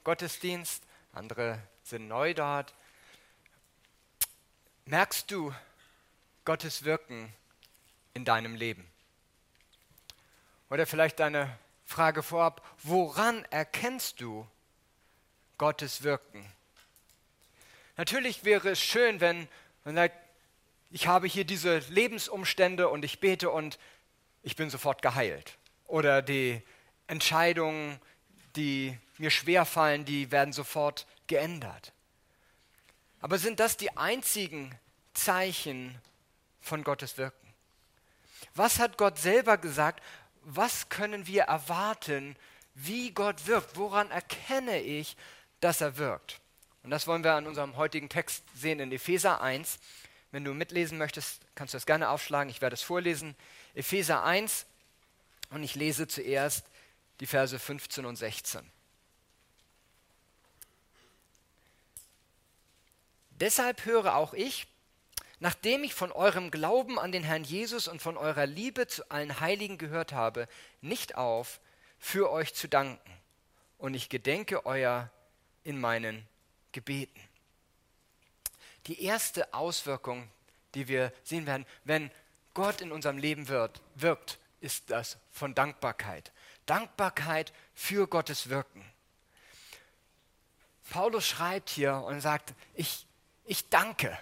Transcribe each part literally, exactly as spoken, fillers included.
Gottesdienst, andere sind neu dort. Merkst du Gottes Wirken in deinem Leben? Oder vielleicht deine Frage vorab, woran erkennst du Gottes Wirken? Natürlich wäre es schön, wenn man sagt, ich habe hier diese Lebensumstände und ich bete und ich bin sofort geheilt. Oder die Entscheidungen, die mir schwerfallen, die werden sofort geändert. Aber sind das die einzigen Zeichen von Gottes Wirken? Was hat Gott selber gesagt? Was können wir erwarten, wie Gott wirkt? Woran erkenne ich, dass er wirkt? Und das wollen wir an unserem heutigen Text sehen in Epheser eins. Wenn du mitlesen möchtest, kannst du das gerne aufschlagen. Ich werde es vorlesen. Epheser eins und ich lese zuerst die Verse fünfzehn und sechzehn. Deshalb höre auch ich, nachdem ich von eurem Glauben an den Herrn Jesus und von eurer Liebe zu allen Heiligen gehört habe, nicht auf, für euch zu danken. Und ich gedenke euer in meinen Gebeten. Die erste Auswirkung, die wir sehen werden, wenn Gott in unserem Leben wird, wirkt, ist das von Dankbarkeit. Dankbarkeit für Gottes Wirken. Paulus schreibt hier und sagt, ich, ich danke.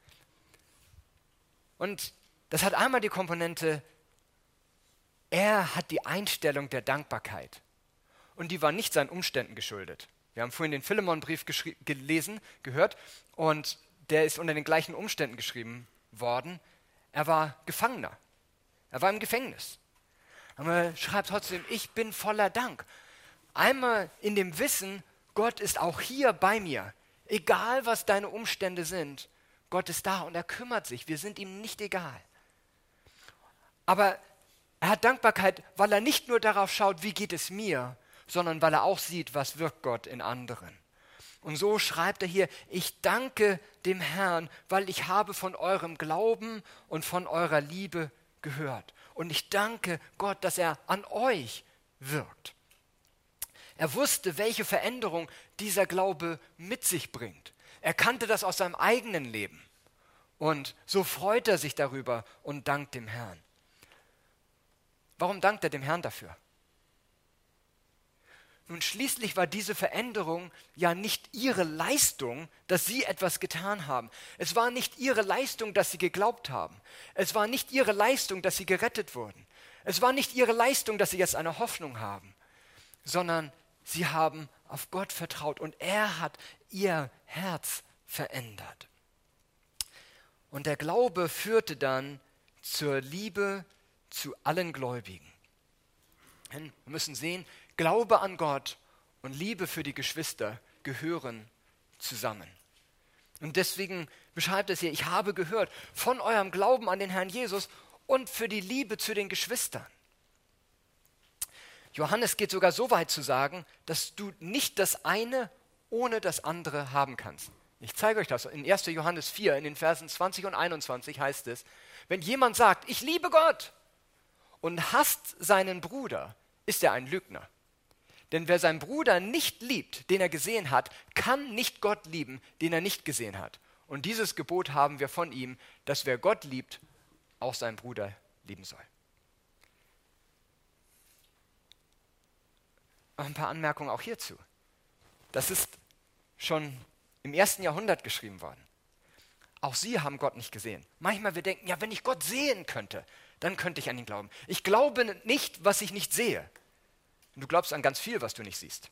Und das hat einmal die Komponente, er hat die Einstellung der Dankbarkeit. Und die war nicht seinen Umständen geschuldet. Wir haben vorhin den Philemon-Brief gelesen, gehört, und der ist unter den gleichen Umständen geschrieben worden. Er war Gefangener. Er war im Gefängnis. Aber er schreibt trotzdem, ich bin voller Dank. Einmal in dem Wissen, Gott ist auch hier bei mir. Egal, was deine Umstände sind, Gott ist da und er kümmert sich. Wir sind ihm nicht egal. Aber er hat Dankbarkeit, weil er nicht nur darauf schaut, wie geht es mir, sondern weil er auch sieht, was wirkt Gott in anderen. Und so schreibt er hier, ich danke dem Herrn, weil ich habe von eurem Glauben und von eurer Liebe gehört. Und ich danke Gott, dass er an euch wirkt. Er wusste, welche Veränderung dieser Glaube mit sich bringt. Er kannte das aus seinem eigenen Leben. Und so freut er sich darüber und dankt dem Herrn. Warum dankt er dem Herrn dafür? Nun, schließlich war diese Veränderung ja nicht ihre Leistung, dass sie etwas getan haben. Es war nicht ihre Leistung, dass sie geglaubt haben. Es war nicht ihre Leistung, dass sie gerettet wurden. Es war nicht ihre Leistung, dass sie jetzt eine Hoffnung haben, sondern sie haben auf Gott vertraut und er hat ihr Herz verändert. Und der Glaube führte dann zur Liebe zu allen Gläubigen. Wir müssen sehen, Glaube an Gott und Liebe für die Geschwister gehören zusammen. Und deswegen beschreibt es hier, ich habe gehört von eurem Glauben an den Herrn Jesus und für die Liebe zu den Geschwistern. Johannes geht sogar so weit zu sagen, dass du nicht das eine ohne das andere haben kannst. Ich zeige euch das. In erster Johannes vier, in den Versen zwanzig und einundzwanzig heißt es, wenn jemand sagt, ich liebe Gott und hasst seinen Bruder, ist er ein Lügner. Denn wer seinen Bruder nicht liebt, den er gesehen hat, kann nicht Gott lieben, den er nicht gesehen hat. Und dieses Gebot haben wir von ihm, dass wer Gott liebt, auch seinen Bruder lieben soll. Noch ein paar Anmerkungen auch hierzu. Das ist schon im ersten Jahrhundert geschrieben worden. Auch sie haben Gott nicht gesehen. Manchmal wir denken, ja, wenn ich Gott sehen könnte, dann könnte ich an ihn glauben. Ich glaube nicht, was ich nicht sehe. Und du glaubst an ganz viel, was du nicht siehst.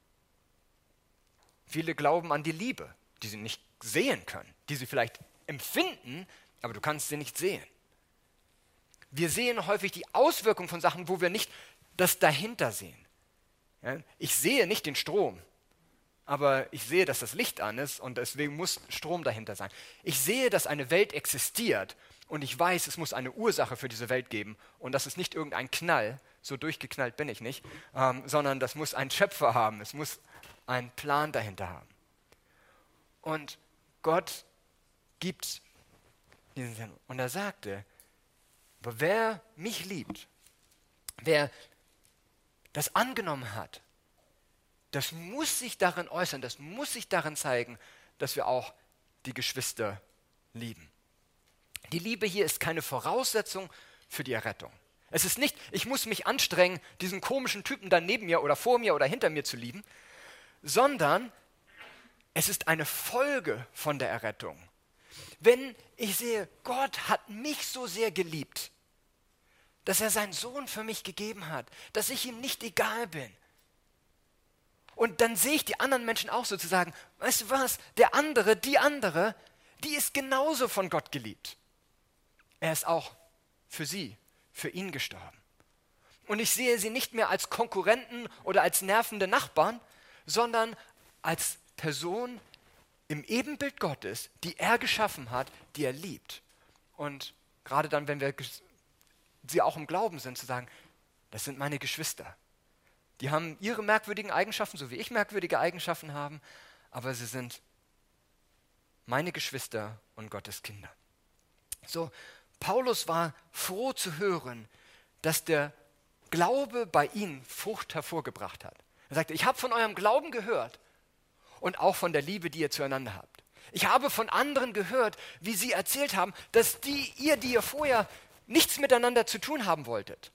Viele glauben an die Liebe, die sie nicht sehen können, die sie vielleicht empfinden, aber du kannst sie nicht sehen. Wir sehen häufig die Auswirkungen von Sachen, wo wir nicht das dahinter sehen. Ja, ich sehe nicht den Strom, aber ich sehe, dass das Licht an ist und deswegen muss Strom dahinter sein. Ich sehe, dass eine Welt existiert und ich weiß, es muss eine Ursache für diese Welt geben und das ist nicht irgendein Knall, so durchgeknallt bin ich nicht, ähm, sondern das muss einen Schöpfer haben, es muss einen Plan dahinter haben. Und Gott gibt diesen Sinn. Und er sagte, aber wer mich liebt, wer das angenommen hat, das muss sich darin äußern, das muss sich darin zeigen, dass wir auch die Geschwister lieben. Die Liebe hier ist keine Voraussetzung für die Errettung. Es ist nicht, ich muss mich anstrengen, diesen komischen Typen da neben mir oder vor mir oder hinter mir zu lieben, sondern es ist eine Folge von der Errettung. Wenn ich sehe, Gott hat mich so sehr geliebt, dass er seinen Sohn für mich gegeben hat, dass ich ihm nicht egal bin. Und dann sehe ich die anderen Menschen auch sozusagen, weißt du was, der andere, die andere, die ist genauso von Gott geliebt. Er ist auch für sie, für ihn gestorben. Und ich sehe sie nicht mehr als Konkurrenten oder als nervende Nachbarn, sondern als Person im Ebenbild Gottes, die er geschaffen hat, die er liebt. Und gerade dann, wenn wir sie auch im Glauben sind, zu sagen, das sind meine Geschwister. Die haben ihre merkwürdigen Eigenschaften, so wie ich merkwürdige Eigenschaften habe, aber sie sind meine Geschwister und Gottes Kinder. So, Paulus war froh zu hören, dass der Glaube bei ihnen Frucht hervorgebracht hat. Er sagte, ich habe von eurem Glauben gehört und auch von der Liebe, die ihr zueinander habt. Ich habe von anderen gehört, wie sie erzählt haben, dass die, ihr, die ihr vorher nichts miteinander zu tun haben wolltet.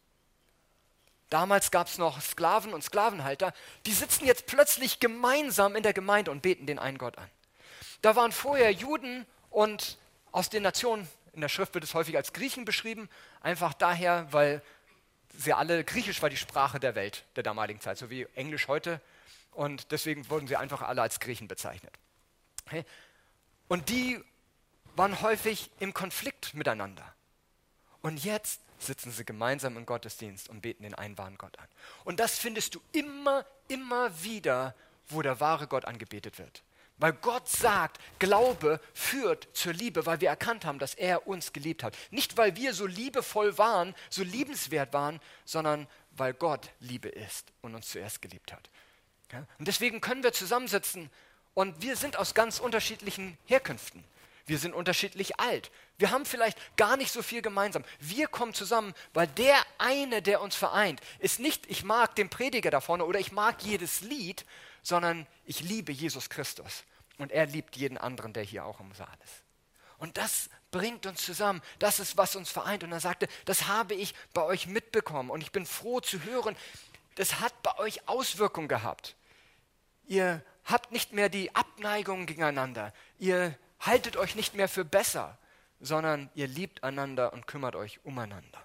Damals gab es noch Sklaven und Sklavenhalter, die sitzen jetzt plötzlich gemeinsam in der Gemeinde und beten den einen Gott an. Da waren vorher Juden und aus den Nationen, in der Schrift wird es häufig als Griechen beschrieben, einfach daher, weil sie alle, Griechisch war die Sprache der Welt der damaligen Zeit, so wie Englisch heute, und deswegen wurden sie einfach alle als Griechen bezeichnet. Okay? Und die waren häufig im Konflikt miteinander. Und jetzt sitzen sie gemeinsam im Gottesdienst und beten den einen wahren Gott an. Und das findest du immer, immer wieder, wo der wahre Gott angebetet wird. Weil Gott sagt, Glaube führt zur Liebe, weil wir erkannt haben, dass er uns geliebt hat. Nicht, weil wir so liebevoll waren, so liebenswert waren, sondern weil Gott Liebe ist und uns zuerst geliebt hat. Ja? Und deswegen können wir zusammensitzen und wir sind aus ganz unterschiedlichen Herkünften. Wir sind unterschiedlich alt. Wir haben vielleicht gar nicht so viel gemeinsam. Wir kommen zusammen, weil der eine, der uns vereint, ist nicht, ich mag den Prediger da vorne oder ich mag jedes Lied, sondern ich liebe Jesus Christus. Und er liebt jeden anderen, der hier auch im Saal ist. Und das bringt uns zusammen. Das ist, was uns vereint. Und er sagte, das habe ich bei euch mitbekommen. Und ich bin froh zu hören, das hat bei euch Auswirkungen gehabt. Ihr habt nicht mehr die Abneigung gegeneinander. Ihr haltet euch nicht mehr für besser, sondern ihr liebt einander und kümmert euch umeinander.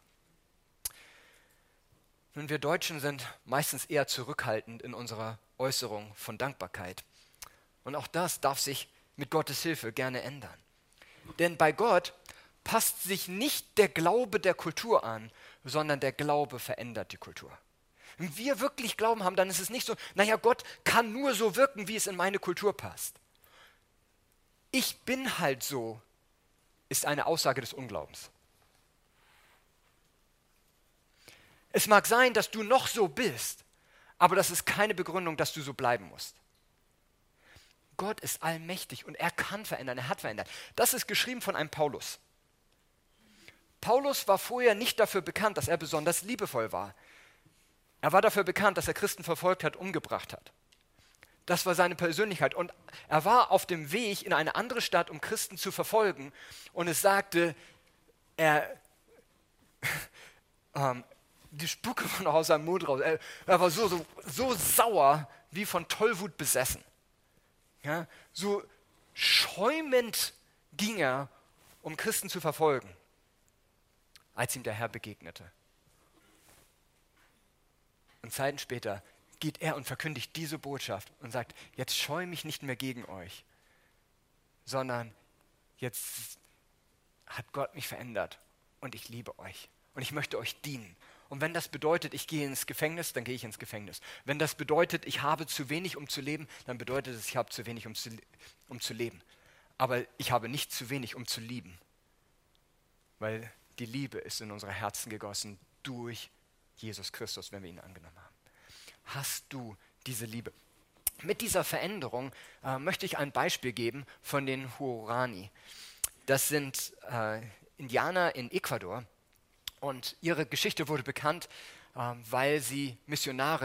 Nun, wir Deutschen sind meistens eher zurückhaltend in unserer Äußerung von Dankbarkeit. Und auch das darf sich mit Gottes Hilfe gerne ändern. Denn bei Gott passt sich nicht der Glaube der Kultur an, sondern der Glaube verändert die Kultur. Wenn wir wirklich Glauben haben, dann ist es nicht so, naja, Gott kann nur so wirken, wie es in meine Kultur passt. Ich bin halt so, ist eine Aussage des Unglaubens. Es mag sein, dass du noch so bist, aber das ist keine Begründung, dass du so bleiben musst. Gott ist allmächtig und er kann verändern, er hat verändert. Das ist geschrieben von einem Paulus. Paulus war vorher nicht dafür bekannt, dass er besonders liebevoll war. Er war dafür bekannt, dass er Christen verfolgt hat, umgebracht hat. Das war seine Persönlichkeit. Und er war auf dem Weg in eine andere Stadt, um Christen zu verfolgen. Und es sagte, er, ähm, die Spucke war noch aus seinem Mund raus. Er, er war so, so, so sauer, wie von Tollwut besessen. Ja, so schäumend ging er, um Christen zu verfolgen, als ihm der Herr begegnete. Und Zeiten später geht er und verkündigt diese Botschaft und sagt, jetzt scheue mich nicht mehr gegen euch, sondern jetzt hat Gott mich verändert und ich liebe euch und ich möchte euch dienen. Und wenn das bedeutet, ich gehe ins Gefängnis, dann gehe ich ins Gefängnis. Wenn das bedeutet, ich habe zu wenig, um zu leben, dann bedeutet es, ich habe zu wenig, um zu, um zu leben. Aber ich habe nicht zu wenig, um zu lieben. Weil die Liebe ist in unsere Herzen gegossen durch Jesus Christus, wenn wir ihn angenommen haben. Hast du diese Liebe? Mit dieser Veränderung äh, möchte ich ein Beispiel geben von den Huaorani. Das sind äh, Indianer in Ecuador. Und ihre Geschichte wurde bekannt, äh, weil sie Missionare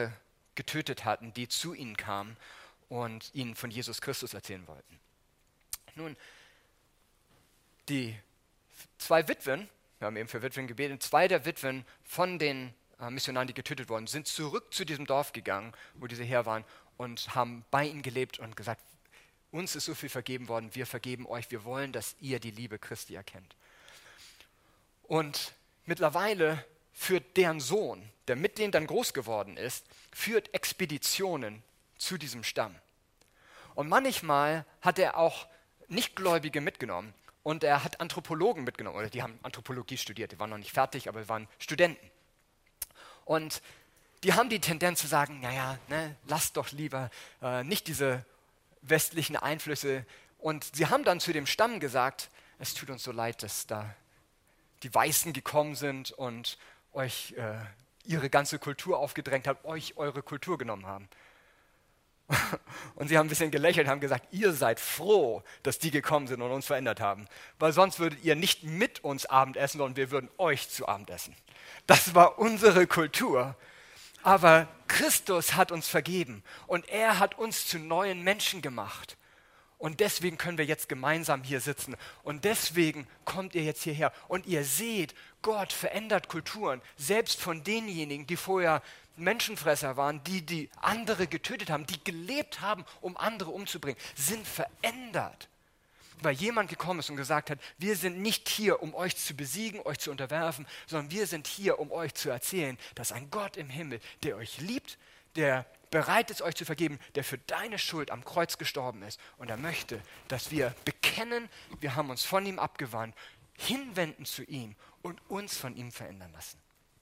getötet hatten, die zu ihnen kamen und ihnen von Jesus Christus erzählen wollten. Nun, die zwei Witwen, wir haben eben für Witwen gebetet, zwei der Witwen von den äh, Missionaren, die getötet wurden, sind zurück zu diesem Dorf gegangen, wo diese her waren, und haben bei ihnen gelebt und gesagt, uns ist so viel vergeben worden, wir vergeben euch, wir wollen, dass ihr die Liebe Christi erkennt. Und mittlerweile führt deren Sohn, der mit denen dann groß geworden ist, führt Expeditionen zu diesem Stamm. Und manchmal hat er auch Nichtgläubige mitgenommen und er hat Anthropologen mitgenommen, oder die haben Anthropologie studiert, die waren noch nicht fertig, aber waren Studenten. Und die haben die Tendenz zu sagen, naja, ne, lasst doch lieber äh, nicht diese westlichen Einflüsse. Und sie haben dann zu dem Stamm gesagt, es tut uns so leid, dass da die Weißen gekommen sind und euch äh, ihre ganze Kultur aufgedrängt haben, euch eure Kultur genommen haben. Und sie haben ein bisschen gelächelt, haben gesagt, ihr seid froh, dass die gekommen sind und uns verändert haben, weil sonst würdet ihr nicht mit uns Abendessen, sondern wir würden euch zu Abend essen. Das war unsere Kultur. Aber Christus hat uns vergeben und er hat uns zu neuen Menschen gemacht. Und deswegen können wir jetzt gemeinsam hier sitzen. Und deswegen kommt ihr jetzt hierher. Und ihr seht, Gott verändert Kulturen, selbst von denjenigen, die vorher Menschenfresser waren, die die andere getötet haben, die gelebt haben, um andere umzubringen, sind verändert. Weil jemand gekommen ist und gesagt hat, wir sind nicht hier, um euch zu besiegen, euch zu unterwerfen, sondern wir sind hier, um euch zu erzählen, dass ein Gott im Himmel, der euch liebt, der bereit ist, euch zu vergeben, der für deine Schuld am Kreuz gestorben ist. Und er möchte, dass wir bekennen, wir haben uns von ihm abgewandt, hinwenden zu ihm und uns von ihm verändern lassen.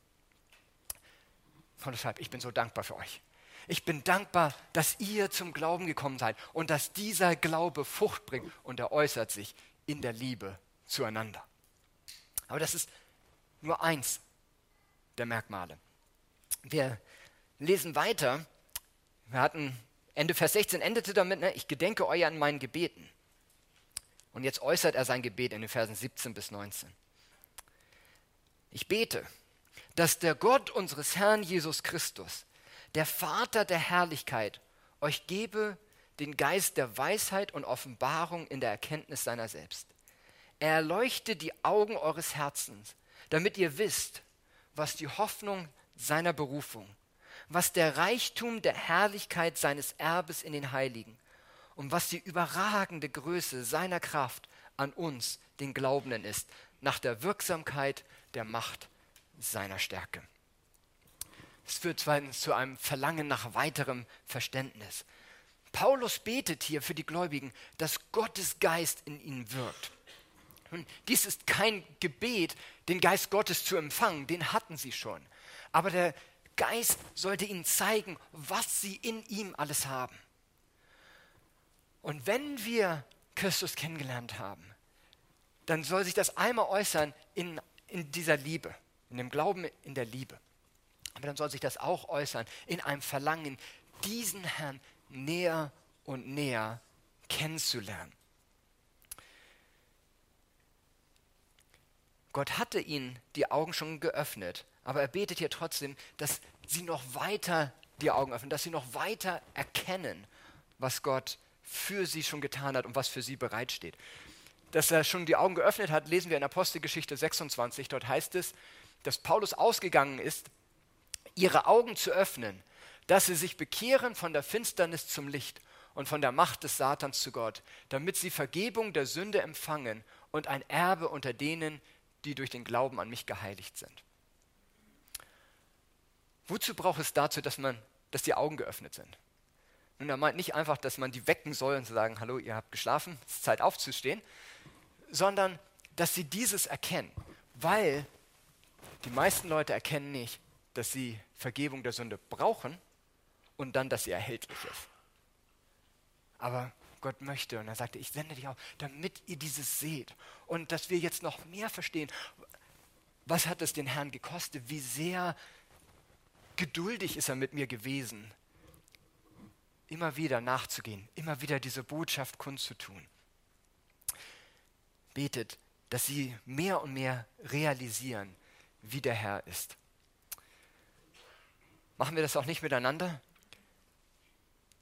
Und deshalb, ich bin so dankbar für euch. Ich bin dankbar, dass ihr zum Glauben gekommen seid und dass dieser Glaube Frucht bringt und er äußert sich in der Liebe zueinander. Aber das ist nur eins der Merkmale. Wir lesen weiter. Wir hatten Ende Vers sechzehn endete damit, ne, ich gedenke euch an meinen Gebeten. Und jetzt äußert er sein Gebet in den Versen siebzehn bis neunzehn. Ich bete, dass der Gott unseres Herrn Jesus Christus, der Vater der Herrlichkeit, euch gebe den Geist der Weisheit und Offenbarung in der Erkenntnis seiner selbst. Er erleuchte die Augen eures Herzens, damit ihr wisst, was die Hoffnung seiner Berufung, was der Reichtum der Herrlichkeit seines Erbes in den Heiligen und was die überragende Größe seiner Kraft an uns, den Glaubenden, ist, nach der Wirksamkeit der Macht seiner Stärke. Es führt zweitens zu einem Verlangen nach weiterem Verständnis. Paulus betet hier für die Gläubigen, dass Gottes Geist in ihnen wirkt. Und dies ist kein Gebet, den Geist Gottes zu empfangen, den hatten sie schon. Aber der Geist sollte ihnen zeigen, was sie in ihm alles haben. Und wenn wir Christus kennengelernt haben, dann soll sich das einmal äußern in, in dieser Liebe, in dem Glauben in der Liebe. Aber dann soll sich das auch äußern in einem Verlangen, diesen Herrn näher und näher kennenzulernen. Gott hatte ihnen die Augen schon geöffnet, aber er betet hier trotzdem, dass sie noch weiter die Augen öffnen, dass sie noch weiter erkennen, was Gott für sie schon getan hat und was für sie bereitsteht. Dass er schon die Augen geöffnet hat, lesen wir in Apostelgeschichte sechsundzwanzig. Dort heißt es, dass Paulus ausgegangen ist, ihre Augen zu öffnen, dass sie sich bekehren von der Finsternis zum Licht und von der Macht des Satans zu Gott, damit sie Vergebung der Sünde empfangen und ein Erbe unter denen, die durch den Glauben an mich geheiligt sind. Wozu braucht es dazu, dass, man, dass die Augen geöffnet sind? Nun, er meint nicht einfach, dass man die wecken soll und sagen, hallo, ihr habt geschlafen, es ist Zeit aufzustehen, sondern dass sie dieses erkennen, weil die meisten Leute erkennen nicht, dass sie Vergebung der Sünde brauchen und dann, dass sie erhältlich ist. Aber Gott möchte, und er sagte, ich sende dich auch, damit ihr dieses seht und dass wir jetzt noch mehr verstehen, was hat es den Herrn gekostet, wie sehr geduldig ist er mit mir gewesen, immer wieder nachzugehen, immer wieder diese Botschaft kundzutun. Betet, dass sie mehr und mehr realisieren, wie der Herr ist. Machen wir das auch nicht miteinander?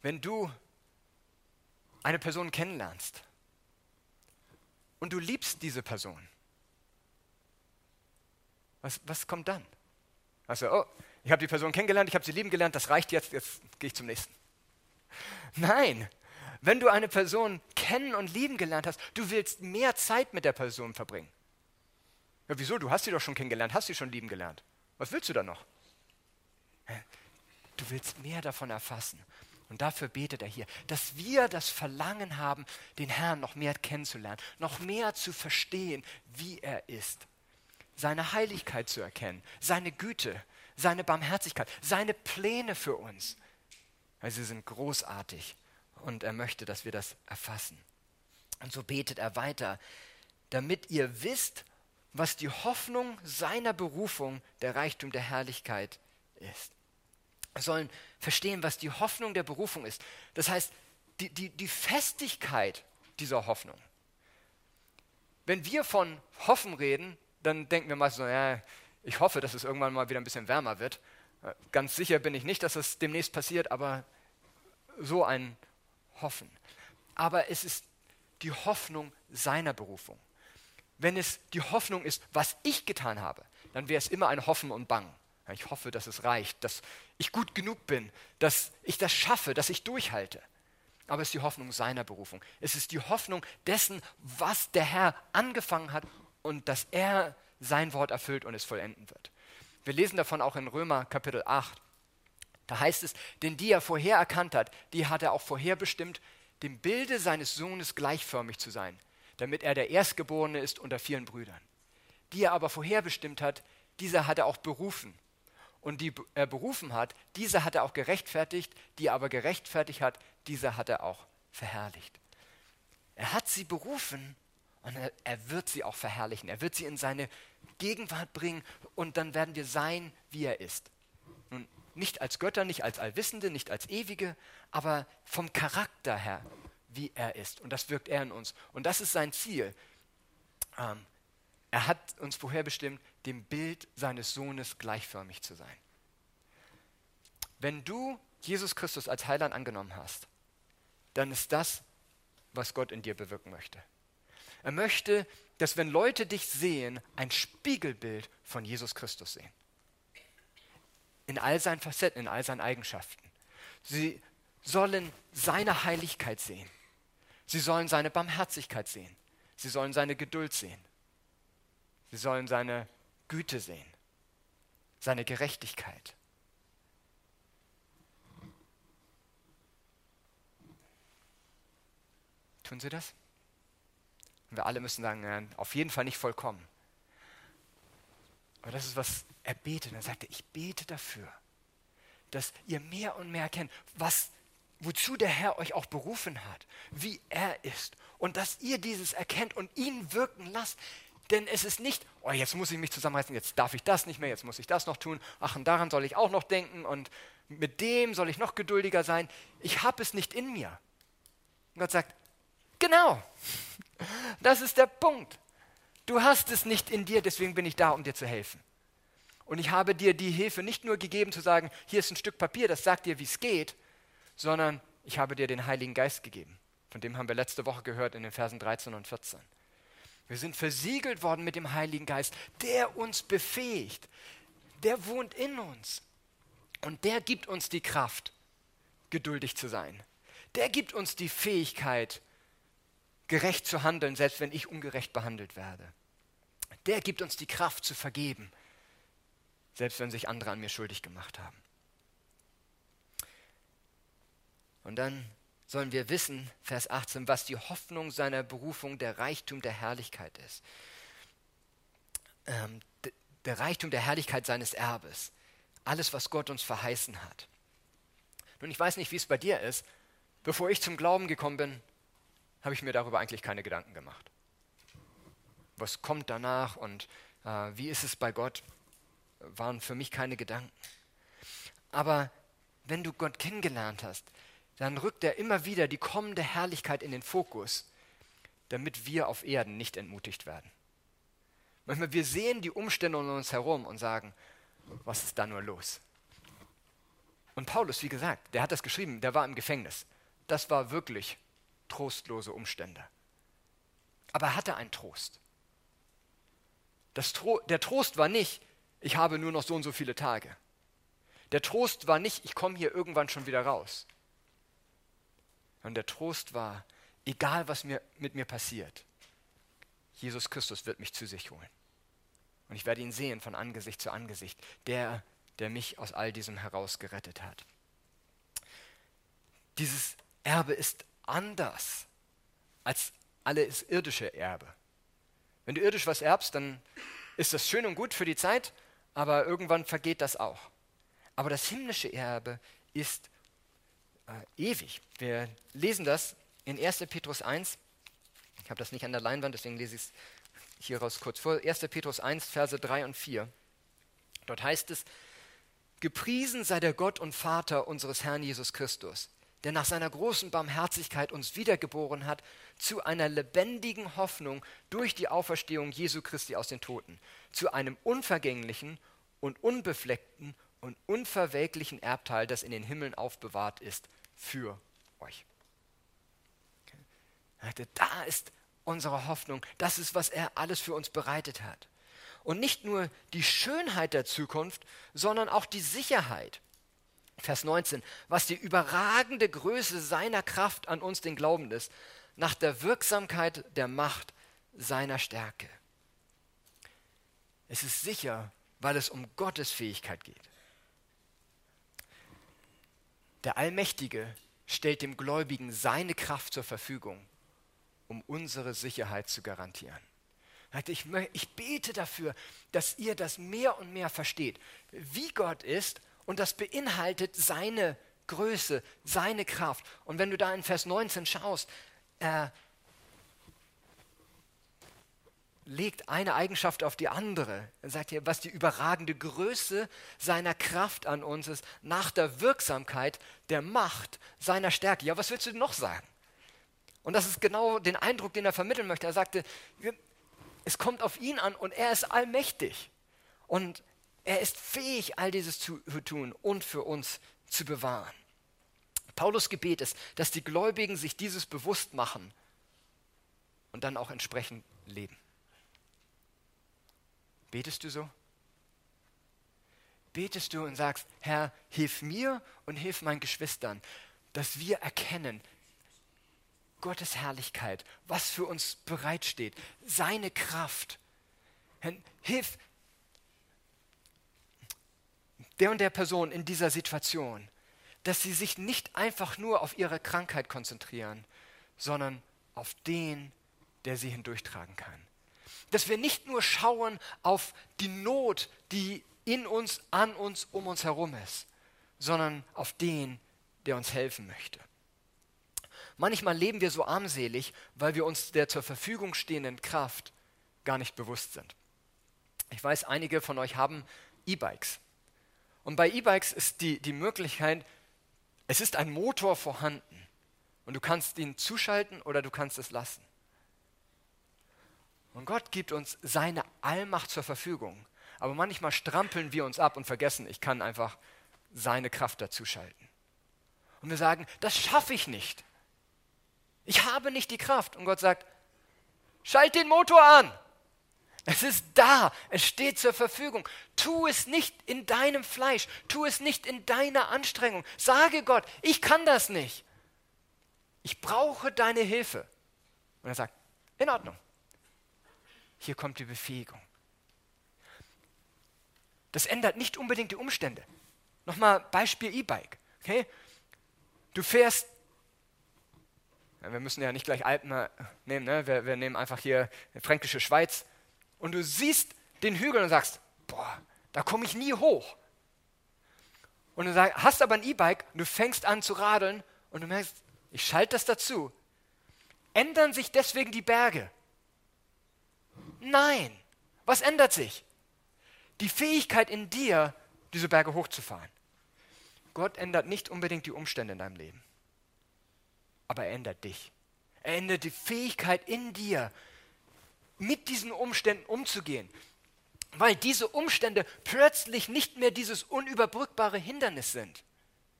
Wenn du eine Person kennenlernst und du liebst diese Person, was, was kommt dann? Also, oh, ich habe die Person kennengelernt, ich habe sie lieben gelernt, das reicht jetzt, jetzt gehe ich zum nächsten. Nein, wenn du eine Person kennen und lieben gelernt hast, du willst mehr Zeit mit der Person verbringen. Ja, wieso? Du hast sie doch schon kennengelernt, hast sie schon lieben gelernt. Was willst du da noch? Du willst mehr davon erfassen. Und dafür betet er hier, dass wir das Verlangen haben, den Herrn noch mehr kennenzulernen, noch mehr zu verstehen, wie er ist. Seine Heiligkeit zu erkennen, seine Güte, seine Barmherzigkeit, seine Pläne für uns. Weil sie sind großartig und er möchte, dass wir das erfassen. Und so betet er weiter, damit ihr wisst, was die Hoffnung seiner Berufung, der Reichtum der Herrlichkeit ist. Wir sollen verstehen, was die Hoffnung der Berufung ist. Das heißt, die, die, die Festigkeit dieser Hoffnung. Wenn wir von Hoffen reden, dann denken wir meistens so, ja, ich hoffe, dass es irgendwann mal wieder ein bisschen wärmer wird. Ganz sicher bin ich nicht, dass es demnächst passiert, aber so ein Hoffen. Aber es ist die Hoffnung seiner Berufung. Wenn es die Hoffnung ist, was ich getan habe, dann wäre es immer ein Hoffen und Bangen. Ich hoffe, dass es reicht, dass ich gut genug bin, dass ich das schaffe, dass ich durchhalte. Aber es ist die Hoffnung seiner Berufung. Es ist die Hoffnung dessen, was der Herr angefangen hat und dass er sein Wort erfüllt und es vollenden wird. Wir lesen davon auch in Römer Kapitel acht. Da heißt es, denn die er vorher erkannt hat, die hat er auch vorherbestimmt, dem Bilde seines Sohnes gleichförmig zu sein, damit er der Erstgeborene ist unter vielen Brüdern. Die er aber vorherbestimmt hat, diese hat er auch berufen. Und die er berufen hat, diese hat er auch gerechtfertigt, die er aber gerechtfertigt hat, diese hat er auch verherrlicht. Er hat sie berufen und er, er wird sie auch verherrlichen. Er wird sie in seine Gegenwart bringen und dann werden wir sein, wie er ist. Nun, nicht als Götter, nicht als Allwissende, nicht als Ewige, aber vom Charakter her, wie er ist. Und das wirkt er in uns. Und das ist sein Ziel. Ähm, er hat uns vorherbestimmt, dem Bild seines Sohnes gleichförmig zu sein. Wenn du Jesus Christus als Heiland angenommen hast, dann ist das, was Gott in dir bewirken möchte. Er möchte, dass wenn Leute dich sehen, ein Spiegelbild von Jesus Christus sehen. In all seinen Facetten, in all seinen Eigenschaften. Sie sollen seine Heiligkeit sehen. Sie sollen seine Barmherzigkeit sehen. Sie sollen seine Geduld sehen. Sie sollen seine Güte sehen. Seine Gerechtigkeit. Tun sie das? Und wir alle müssen sagen, ja, auf jeden Fall nicht vollkommen. Aber das ist, was er betet. Er sagte, ich bete dafür, dass ihr mehr und mehr erkennt, was, wozu der Herr euch auch berufen hat, wie er ist. Und dass ihr dieses erkennt und ihn wirken lasst. Denn es ist nicht, oh, jetzt muss ich mich zusammenreißen, jetzt darf ich das nicht mehr, jetzt muss ich das noch tun. Ach, und daran soll ich auch noch denken und mit dem soll ich noch geduldiger sein. Ich habe es nicht in mir. Und Gott sagt, genau, das ist der Punkt. Du hast es nicht in dir, deswegen bin ich da, um dir zu helfen. Und ich habe dir die Hilfe nicht nur gegeben, zu sagen, hier ist ein Stück Papier, das sagt dir, wie es geht, sondern ich habe dir den Heiligen Geist gegeben. Von dem haben wir letzte Woche gehört in den Versen dreizehn und vierzehn. Wir sind versiegelt worden mit dem Heiligen Geist, der uns befähigt. Der wohnt in uns. Und der gibt uns die Kraft, geduldig zu sein. Der gibt uns die Fähigkeit, gerecht zu handeln, selbst wenn ich ungerecht behandelt werde. Der gibt uns die Kraft zu vergeben, selbst wenn sich andere an mir schuldig gemacht haben. Und dann sollen wir wissen, Vers achtzehn, was die Hoffnung seiner Berufung, der Reichtum der Herrlichkeit ist. Ähm, d- der Reichtum der Herrlichkeit seines Erbes. Alles, was Gott uns verheißen hat. Nun, ich weiß nicht, wie es bei dir ist. Bevor ich zum Glauben gekommen bin, habe ich mir darüber eigentlich keine Gedanken gemacht. Was kommt danach und äh, wie ist es bei Gott, waren für mich keine Gedanken. Aber wenn du Gott kennengelernt hast, dann rückt er immer wieder die kommende Herrlichkeit in den Fokus, damit wir auf Erden nicht entmutigt werden. Manchmal, wir sehen die Umstände um uns herum und sagen, was ist da nur los? Und Paulus, wie gesagt, der hat das geschrieben, der war im Gefängnis. Das war wirklich trostlose Umstände. Aber er hatte einen Trost. Das Tro- der Trost war nicht, ich habe nur noch so und so viele Tage. Der Trost war nicht, ich komme hier irgendwann schon wieder raus. Und der Trost war, egal was mir, mit mir passiert, Jesus Christus wird mich zu sich holen. Und ich werde ihn sehen von Angesicht zu Angesicht, der, der mich aus all diesem herausgerettet hat. Dieses Erbe ist anders als alles irdische Erbe. Wenn du irdisch was erbst, dann ist das schön und gut für die Zeit, aber irgendwann vergeht das auch. Aber das himmlische Erbe ist äh, ewig. Wir lesen das in erster Petrus eins. Ich habe das nicht an der Leinwand, deswegen lese ich es hieraus kurz vor. erster Petrus eins, Verse drei und vier. Dort heißt es, gepriesen sei der Gott und Vater unseres Herrn Jesus Christus, der nach seiner großen Barmherzigkeit uns wiedergeboren hat zu einer lebendigen Hoffnung durch die Auferstehung Jesu Christi aus den Toten, zu einem unvergänglichen und unbefleckten und unverwelklichen Erbteil, das in den Himmeln aufbewahrt ist für euch. Okay. Da ist unsere Hoffnung, das ist, was er alles für uns bereitet hat. Und nicht nur die Schönheit der Zukunft, sondern auch die Sicherheit. Vers neunzehn, was die überragende Größe seiner Kraft an uns, den Glaubenden, ist, nach der Wirksamkeit der Macht seiner Stärke. Es ist sicher, weil es um Gottes Fähigkeit geht. Der Allmächtige stellt dem Gläubigen seine Kraft zur Verfügung, um unsere Sicherheit zu garantieren. Ich, ich bete dafür, dass ihr das mehr und mehr versteht, wie Gott ist, und das beinhaltet seine Größe, seine Kraft. Und wenn du da in Vers neunzehn schaust, er legt eine Eigenschaft auf die andere. Er sagt hier, was die überragende Größe seiner Kraft an uns ist, nach der Wirksamkeit der Macht seiner Stärke. Ja, was willst du denn noch sagen? Und das ist genau den Eindruck, den er vermitteln möchte. Er sagte, es kommt auf ihn an und er ist allmächtig. Und er ist fähig, all dieses zu tun und für uns zu bewahren. Paulus' Gebet ist, dass die Gläubigen sich dieses bewusst machen und dann auch entsprechend leben. Betest du so? Betest du und sagst, Herr, hilf mir und hilf meinen Geschwistern, dass wir erkennen, Gottes Herrlichkeit, was für uns bereitsteht, seine Kraft. Herr, hilf der und der Person in dieser Situation, dass sie sich nicht einfach nur auf ihre Krankheit konzentrieren, sondern auf den, der sie hindurchtragen kann. Dass wir nicht nur schauen auf die Not, die in uns, an uns, um uns herum ist, sondern auf den, der uns helfen möchte. Manchmal leben wir so armselig, weil wir uns der zur Verfügung stehenden Kraft gar nicht bewusst sind. Ich weiß, einige von euch haben E-Bikes. Und bei E-Bikes ist die, die Möglichkeit, es ist ein Motor vorhanden und du kannst ihn zuschalten oder du kannst es lassen. Und Gott gibt uns seine Allmacht zur Verfügung. Aber manchmal strampeln wir uns ab und vergessen, ich kann einfach seine Kraft dazuschalten. Und wir sagen, das schaffe ich nicht. Ich habe nicht die Kraft. Und Gott sagt, schalt den Motor an. Es ist da, es steht zur Verfügung. Tu es nicht in deinem Fleisch, tu es nicht in deiner Anstrengung. Sage Gott, ich kann das nicht. Ich brauche deine Hilfe. Und er sagt, in Ordnung. Hier kommt die Befähigung. Das ändert nicht unbedingt die Umstände. Nochmal Beispiel E-Bike. Okay? Du fährst, ja, wir müssen ja nicht gleich Alpen nehmen, ne? wir, wir nehmen einfach hier Fränkische Schweiz. Und du siehst den Hügel und sagst, boah, da komme ich nie hoch. Und du sag, hast aber ein E-Bike und du fängst an zu radeln und du merkst, ich schalte das dazu. Ändern sich deswegen die Berge? Nein. Was ändert sich? Die Fähigkeit in dir, diese Berge hochzufahren. Gott ändert nicht unbedingt die Umstände in deinem Leben. Aber er ändert dich. Er ändert die Fähigkeit in dir, mit diesen Umständen umzugehen. Weil diese Umstände plötzlich nicht mehr dieses unüberbrückbare Hindernis sind.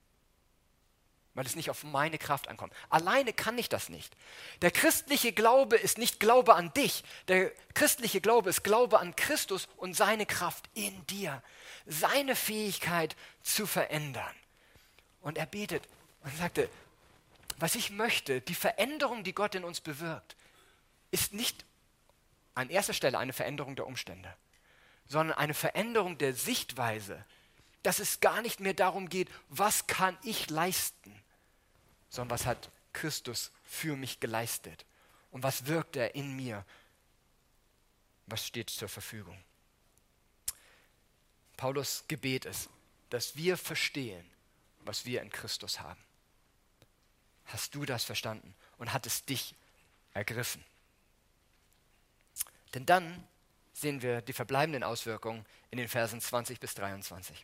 weil es nicht auf meine Kraft ankommt. Alleine kann ich das nicht. Der christliche Glaube ist nicht Glaube an dich. Der christliche Glaube ist Glaube an Christus und seine Kraft in dir. Seine Fähigkeit zu verändern. Und er betet und sagte, was ich möchte, die Veränderung, die Gott in uns bewirkt, ist nicht an erster Stelle eine Veränderung der Umstände, sondern eine Veränderung der Sichtweise, dass es gar nicht mehr darum geht, was kann ich leisten, sondern was hat Christus für mich geleistet und was wirkt er in mir, was steht zur Verfügung. Paulus' Gebet ist, dass wir verstehen, was wir in Christus haben. Hast du das verstanden und hat es dich ergriffen? Denn dann sehen wir die verbleibenden Auswirkungen in den Versen zwanzig bis dreiundzwanzig.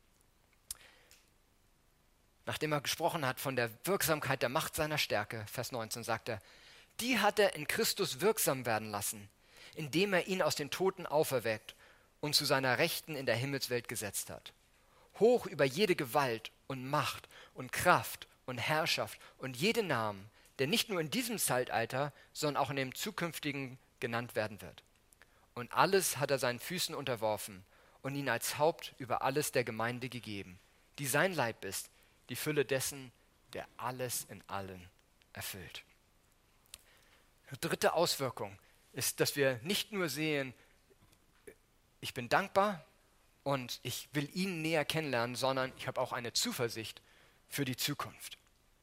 Nachdem er gesprochen hat von der Wirksamkeit der Macht seiner Stärke, Vers neunzehn, sagt er, die hat er in Christus wirksam werden lassen, indem er ihn aus den Toten auferweckt und zu seiner Rechten in der Himmelswelt gesetzt hat. Hoch über jede Gewalt und Macht und Kraft und Herrschaft und jeden Namen, der nicht nur in diesem Zeitalter, sondern auch in dem zukünftigen genannt werden wird. Und alles hat er seinen Füßen unterworfen und ihn als Haupt über alles der Gemeinde gegeben, die sein Leib ist, die Fülle dessen, der alles in allen erfüllt. Die dritte Auswirkung ist, dass wir nicht nur sehen, ich bin dankbar und ich will ihn näher kennenlernen, sondern ich habe auch eine Zuversicht für die Zukunft.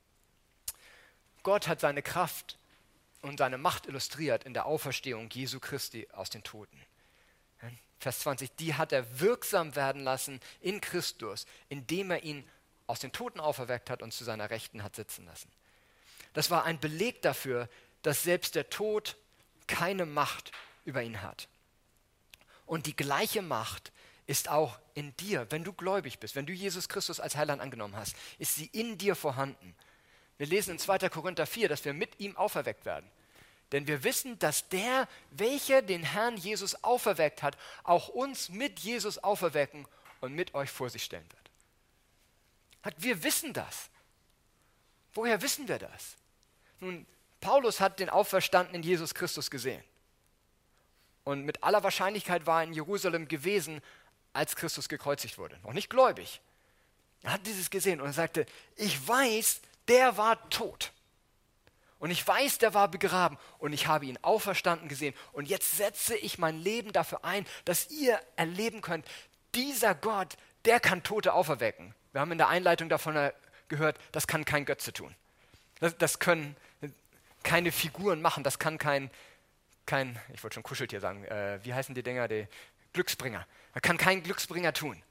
Gott hat seine Kraft und seine Macht illustriert in der Auferstehung Jesu Christi aus den Toten. Vers zwanzig, die hat er wirksam werden lassen in Christus, indem er ihn aus den Toten auferweckt hat und zu seiner Rechten hat sitzen lassen. Das war ein Beleg dafür, dass selbst der Tod keine Macht über ihn hat. Und die gleiche Macht ist auch in dir, wenn du gläubig bist, wenn du Jesus Christus als Heiland angenommen hast, ist sie in dir vorhanden. Wir lesen in zweiter Korinther vier, dass wir mit ihm auferweckt werden. Denn wir wissen, dass der, welcher den Herrn Jesus auferweckt hat, auch uns mit Jesus auferwecken und mit euch vor sich stellen wird. Wir wissen das. Woher wissen wir das? Nun, Paulus hat den auferstandenen Jesus Christus gesehen. Und mit aller Wahrscheinlichkeit war er in Jerusalem gewesen, als Christus gekreuzigt wurde. Noch nicht gläubig. Er hat dieses gesehen und er sagte, ich weiß, der war tot. Und ich weiß, der war begraben und ich habe ihn auferstanden gesehen. Und jetzt setze ich mein Leben dafür ein, dass ihr erleben könnt, dieser Gott, der kann Tote auferwecken. Wir haben in der Einleitung davon gehört, das kann kein Götze tun. Das, das können keine Figuren machen, das kann kein, kein ich wollte schon Kuscheltier sagen, äh, wie heißen die Dinger, die Glücksbringer. Das kann kein Glücksbringer tun.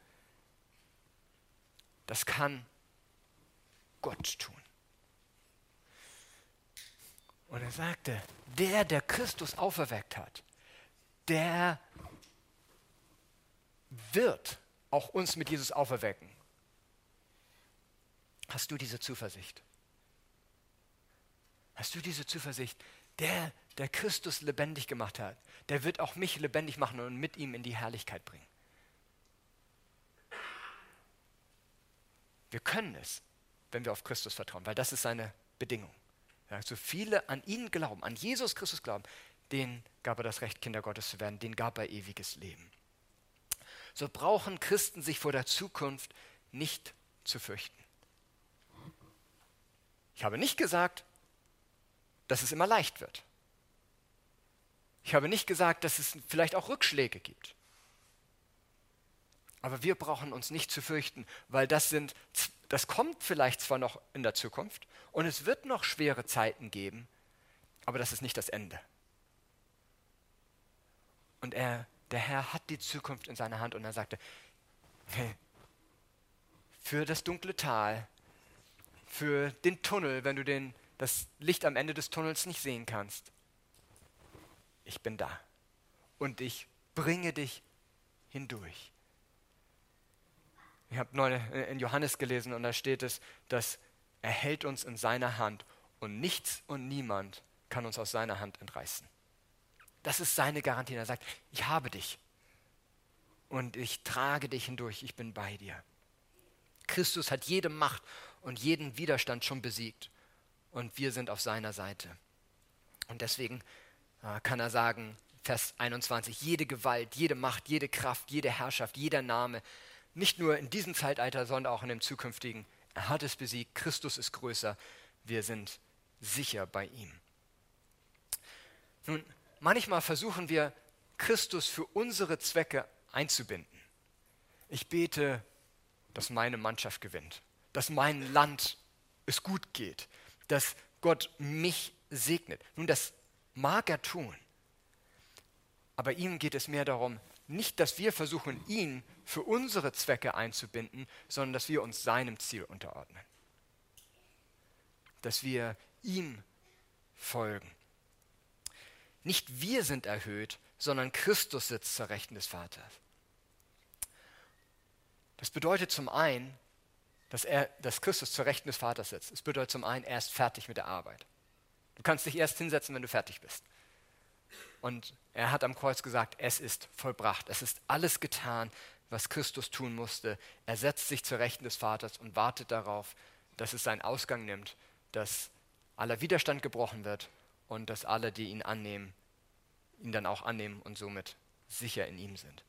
Das kann Gott tun. Und er sagte, der, der Christus auferweckt hat, der wird auch uns mit Jesus auferwecken. Hast du diese Zuversicht? Hast du diese Zuversicht? Der, der Christus lebendig gemacht hat, der wird auch mich lebendig machen und mit ihm in die Herrlichkeit bringen. Wir können es, wenn wir auf Christus vertrauen, weil das ist seine Bedingung. Ja, so viele an ihn glauben, an Jesus Christus glauben, denen gab er das Recht, Kinder Gottes zu werden, denen gab er ewiges Leben. So brauchen Christen sich vor der Zukunft nicht zu fürchten. Ich habe nicht gesagt, dass es immer leicht wird. Ich habe nicht gesagt, dass es vielleicht auch Rückschläge gibt. Aber wir brauchen uns nicht zu fürchten, weil das sind, das kommt vielleicht zwar noch in der Zukunft und es wird noch schwere Zeiten geben, aber das ist nicht das Ende. Und er, der Herr hat die Zukunft in seiner Hand und er sagte, hey, für das dunkle Tal, für den Tunnel, wenn du den, das Licht am Ende des Tunnels nicht sehen kannst, ich bin da und ich bringe dich hindurch. Ich habe neulich in Johannes gelesen und da steht es, dass er hält uns in seiner Hand und nichts und niemand kann uns aus seiner Hand entreißen. Das ist seine Garantie. Er sagt, ich habe dich und ich trage dich hindurch, ich bin bei dir. Christus hat jede Macht und jeden Widerstand schon besiegt. Und wir sind auf seiner Seite. Und deswegen äh, kann er sagen, Vers einundzwanzig, jede Gewalt, jede Macht, jede Kraft, jede Herrschaft, jeder Name, nicht nur in diesem Zeitalter, sondern auch in dem zukünftigen, er hat es besiegt, Christus ist größer, wir sind sicher bei ihm. Nun, manchmal versuchen wir, Christus für unsere Zwecke einzubinden. Ich bete, dass meine Mannschaft gewinnt, dass mein Land es gut geht, dass Gott mich segnet. Nun, das mag er tun, aber ihm geht es mehr darum, nicht, dass wir versuchen, ihn für unsere Zwecke einzubinden, sondern dass wir uns seinem Ziel unterordnen. Dass wir ihm folgen. Nicht wir sind erhöht, sondern Christus sitzt zur Rechten des Vaters. Das bedeutet zum einen, dass, er, dass Christus zur Rechten des Vaters sitzt. Es bedeutet zum einen, er ist fertig mit der Arbeit. Du kannst dich erst hinsetzen, wenn du fertig bist. Und er hat am Kreuz gesagt, es ist vollbracht. Es ist alles getan, was Christus tun musste. Er setzt sich zur Rechten des Vaters und wartet darauf, dass es seinen Ausgang nimmt, dass aller Widerstand gebrochen wird und dass alle, die ihn annehmen, ihn dann auch annehmen und somit sicher in ihm sind.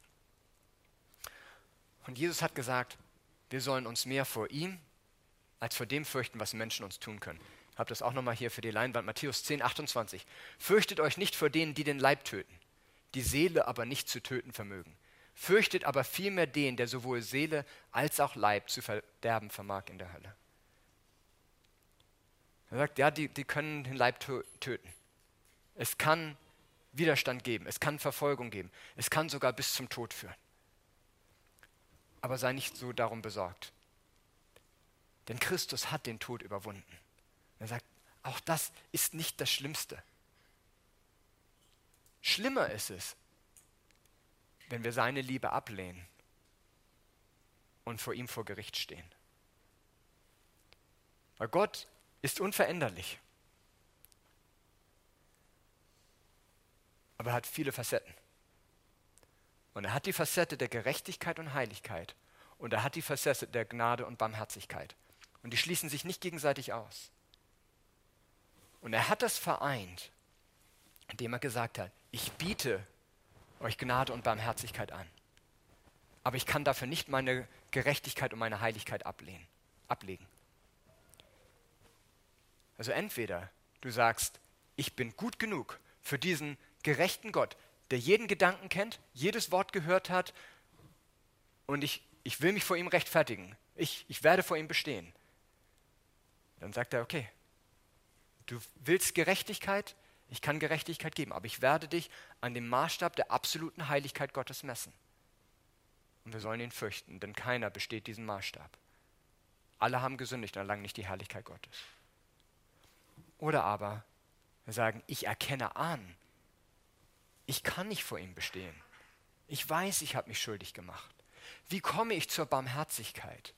Und Jesus hat gesagt, wir sollen uns mehr vor ihm als vor dem fürchten, was Menschen uns tun können. Ich habe das auch nochmal hier für die Leinwand, Matthäus zehn, achtundzwanzig. Fürchtet euch nicht vor denen, die den Leib töten, die Seele aber nicht zu töten vermögen. Fürchtet aber vielmehr den, der sowohl Seele als auch Leib zu verderben vermag in der Hölle. Er sagt, ja, die, die können den Leib töten. Es kann Widerstand geben, es kann Verfolgung geben, es kann sogar bis zum Tod führen. Aber sei nicht so darum besorgt. Denn Christus hat den Tod überwunden. Er sagt, auch das ist nicht das Schlimmste. Schlimmer ist es, wenn wir seine Liebe ablehnen und vor ihm vor Gericht stehen. Weil Gott ist unveränderlich. Aber er hat viele Facetten. Und er hat die Facette der Gerechtigkeit und Heiligkeit. Und er hat die Facette der Gnade und Barmherzigkeit. Und die schließen sich nicht gegenseitig aus. Und er hat das vereint, indem er gesagt hat, ich biete euch Gnade und Barmherzigkeit an. Aber ich kann dafür nicht meine Gerechtigkeit und meine Heiligkeit ablehnen, ablegen. Also entweder du sagst, ich bin gut genug für diesen gerechten Gott, der jeden Gedanken kennt, jedes Wort gehört hat und ich, ich will mich vor ihm rechtfertigen. Ich, ich werde vor ihm bestehen. Dann sagt er, okay, du willst Gerechtigkeit, ich kann Gerechtigkeit geben, aber ich werde dich an dem Maßstab der absoluten Heiligkeit Gottes messen. Und wir sollen ihn fürchten, denn keiner besteht diesen Maßstab. Alle haben gesündigt und erlangen nicht die Herrlichkeit Gottes. Oder aber wir sagen, ich erkenne an, ich kann nicht vor ihm bestehen. Ich weiß, ich habe mich schuldig gemacht. Wie komme ich zur Barmherzigkeit?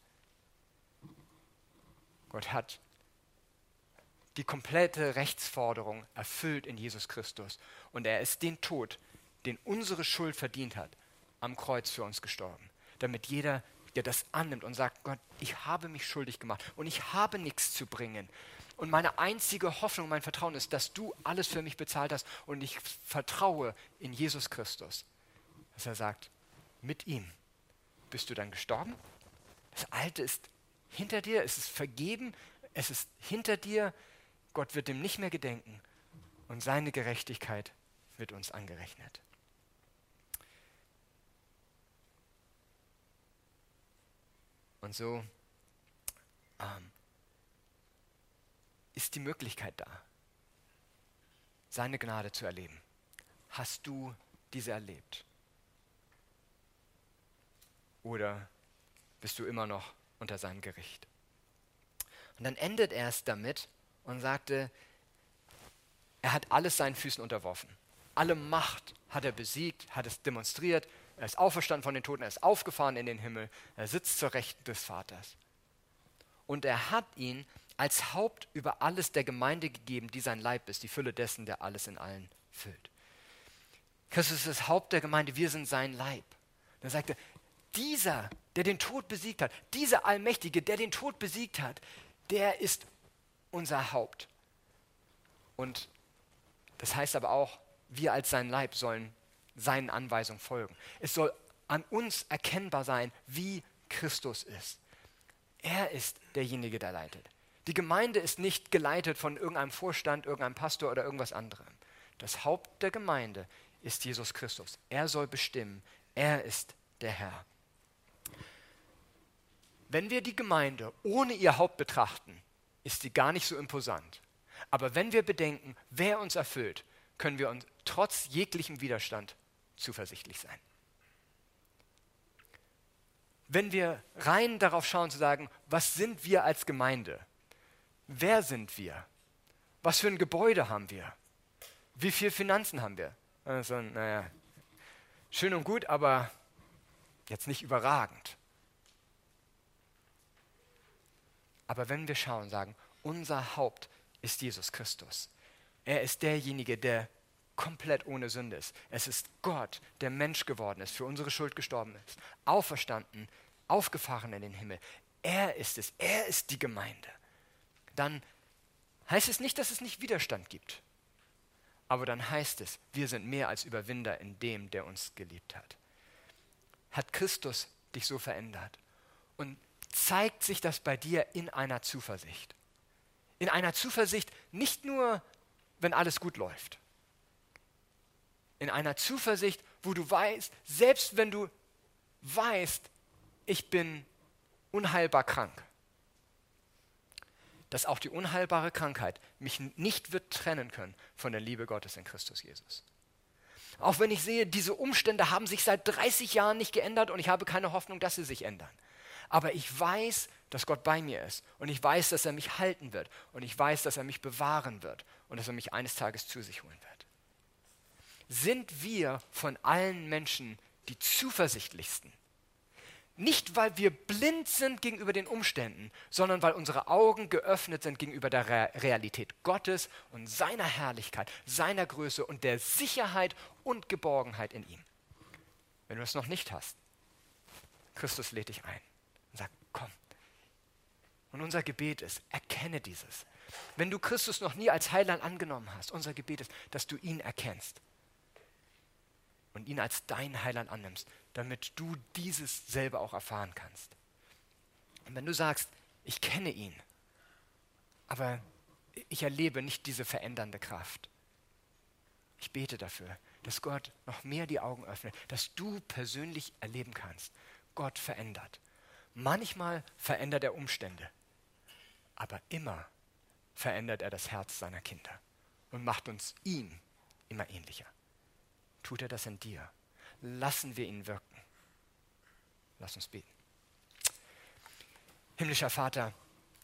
Gott hat die komplette Rechtsforderung erfüllt in Jesus Christus. Und er ist den Tod, den unsere Schuld verdient hat, am Kreuz für uns gestorben. Damit jeder, der das annimmt und sagt, Gott, ich habe mich schuldig gemacht und ich habe nichts zu bringen. Und meine einzige Hoffnung, mein Vertrauen ist, dass du alles für mich bezahlt hast und ich vertraue in Jesus Christus. Dass er sagt, mit ihm bist du dann gestorben. Das Alte ist hinter dir, es ist vergeben, es ist hinter dir. Gott wird dem nicht mehr gedenken und seine Gerechtigkeit wird uns angerechnet. Und so ähm, ist die Möglichkeit da, seine Gnade zu erleben. Hast du diese erlebt? Oder bist du immer noch unter seinem Gericht? Und dann endet er es damit und sagte, er hat alles seinen Füßen unterworfen. Alle Macht hat er besiegt, hat es demonstriert. Er ist auferstanden von den Toten, er ist aufgefahren in den Himmel. Er sitzt zur Rechten des Vaters. Und er hat ihn als Haupt über alles der Gemeinde gegeben, die sein Leib ist, die Fülle dessen, der alles in allen füllt. Christus ist das Haupt der Gemeinde, wir sind sein Leib. Dann sagt er, dieser der den Tod besiegt hat, dieser Allmächtige, der den Tod besiegt hat, der ist unser Haupt. Und das heißt aber auch, wir als sein Leib sollen seinen Anweisungen folgen. Es soll an uns erkennbar sein, wie Christus ist. Er ist derjenige, der leitet. Die Gemeinde ist nicht geleitet von irgendeinem Vorstand, irgendeinem Pastor oder irgendwas anderem. Das Haupt der Gemeinde ist Jesus Christus. Er soll bestimmen. Er ist der Herr. Wenn wir die Gemeinde ohne ihr Haupt betrachten, ist sie gar nicht so imposant. Aber wenn wir bedenken, wer uns erfüllt, können wir uns trotz jeglichem Widerstand zuversichtlich sein. Wenn wir rein darauf schauen zu sagen, was sind wir als Gemeinde? Wer sind wir? Was für ein Gebäude haben wir? Wie viel Finanzen haben wir? Also, naja, schön und gut, aber jetzt nicht überragend. Aber wenn wir schauen, sagen, unser Haupt ist Jesus Christus. Er ist derjenige, der komplett ohne Sünde ist. Es ist Gott, der Mensch geworden ist, für unsere Schuld gestorben ist, auferstanden, aufgefahren in den Himmel. Er ist es, er ist die Gemeinde. Dann heißt es nicht, dass es nicht Widerstand gibt. Aber dann heißt es, wir sind mehr als Überwinder in dem, der uns geliebt hat. Hat Christus dich so verändert? Und zeigt sich das bei dir in einer Zuversicht? In einer Zuversicht nicht nur, wenn alles gut läuft. In einer Zuversicht, wo du weißt, selbst wenn du weißt, ich bin unheilbar krank, dass auch die unheilbare Krankheit mich nicht wird trennen können von der Liebe Gottes in Christus Jesus. Auch wenn ich sehe, diese Umstände haben sich seit dreißig Jahren nicht geändert und ich habe keine Hoffnung, dass sie sich ändern. Aber ich weiß, dass Gott bei mir ist und ich weiß, dass er mich halten wird und ich weiß, dass er mich bewahren wird und dass er mich eines Tages zu sich holen wird. Sind wir von allen Menschen die zuversichtlichsten? Nicht, weil wir blind sind gegenüber den Umständen, sondern weil unsere Augen geöffnet sind gegenüber der Re- Realität Gottes und seiner Herrlichkeit, seiner Größe und der Sicherheit und Geborgenheit in ihm. Wenn du es noch nicht hast, Christus lädt dich ein und sagt, komm. Und unser Gebet ist, erkenne dieses. Wenn du Christus noch nie als Heiland angenommen hast, unser Gebet ist, dass du ihn erkennst und ihn als deinen Heiland annimmst, damit du dieses selber auch erfahren kannst. Und wenn du sagst, ich kenne ihn, aber ich erlebe nicht diese verändernde Kraft, ich bete dafür, dass Gott noch mehr die Augen öffnet, dass du persönlich erleben kannst, Gott verändert. Manchmal verändert er Umstände, aber immer verändert er das Herz seiner Kinder und macht uns ihm immer ähnlicher. Tut er das in dir? Lassen wir ihn wirken. Lass uns beten. Himmlischer Vater,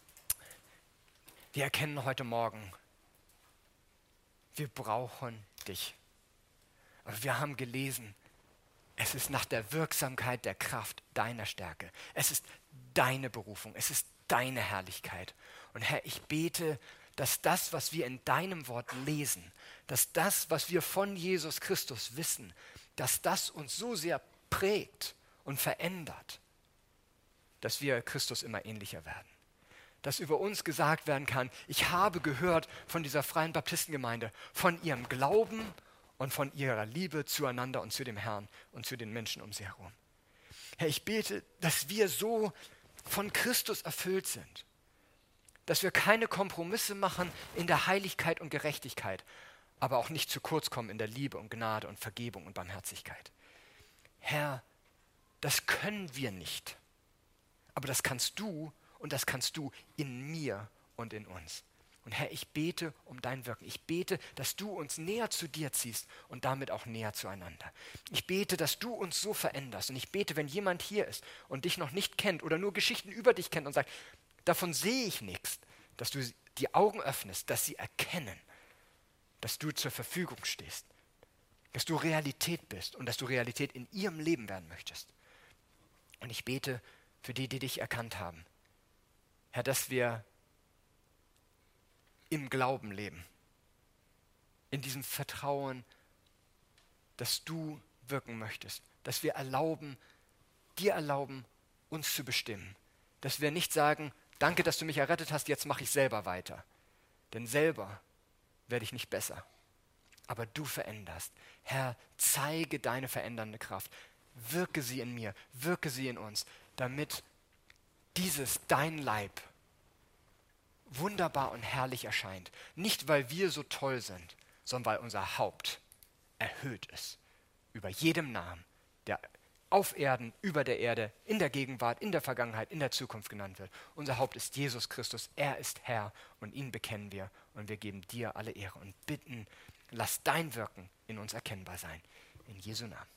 wir erkennen heute Morgen, wir brauchen dich. Aber wir haben gelesen, es ist nach der Wirksamkeit der Kraft deiner Stärke. Es ist deine Berufung, es ist deine Herrlichkeit. Und Herr, ich bete, dass das, was wir in deinem Wort lesen, dass das, was wir von Jesus Christus wissen, dass das uns so sehr prägt und verändert, dass wir Christus immer ähnlicher werden. Dass über uns gesagt werden kann, ich habe gehört von dieser Freien Baptistengemeinde, von ihrem Glauben und von ihrer Liebe zueinander und zu dem Herrn und zu den Menschen um sie herum. Herr, ich bete, dass wir so von Christus erfüllt sind, dass wir keine Kompromisse machen in der Heiligkeit und Gerechtigkeit, aber auch nicht zu kurz kommen in der Liebe und Gnade und Vergebung und Barmherzigkeit. Herr, das können wir nicht, aber das kannst du und das kannst du in mir und in uns. Und Herr, ich bete um dein Wirken. Ich bete, dass du uns näher zu dir ziehst und damit auch näher zueinander. Ich bete, dass du uns so veränderst. Und ich bete, wenn jemand hier ist und dich noch nicht kennt oder nur Geschichten über dich kennt und sagt, davon sehe ich nichts, dass du die Augen öffnest, dass sie erkennen, dass du zur Verfügung stehst, dass du Realität bist und dass du Realität in ihrem Leben werden möchtest. Und ich bete für die, die dich erkannt haben. Herr, dass wir im Glauben leben, in diesem Vertrauen, dass du wirken möchtest, dass wir erlauben, dir erlauben, uns zu bestimmen. Dass wir nicht sagen, danke, dass du mich errettet hast, jetzt mache ich selber weiter. Denn selber werde ich nicht besser. Aber du veränderst. Herr, zeige deine verändernde Kraft. Wirke sie in mir, wirke sie in uns, damit dieses dein Leib wunderbar und herrlich erscheint. Nicht, weil wir so toll sind, sondern weil unser Haupt erhöht ist über jedem Namen, der auf Erden, über der Erde, in der Gegenwart, in der Vergangenheit, in der Zukunft genannt wird. Unser Haupt ist Jesus Christus, er ist Herr und ihn bekennen wir und wir geben dir alle Ehre und bitten, lass dein Wirken in uns erkennbar sein. In Jesu Namen.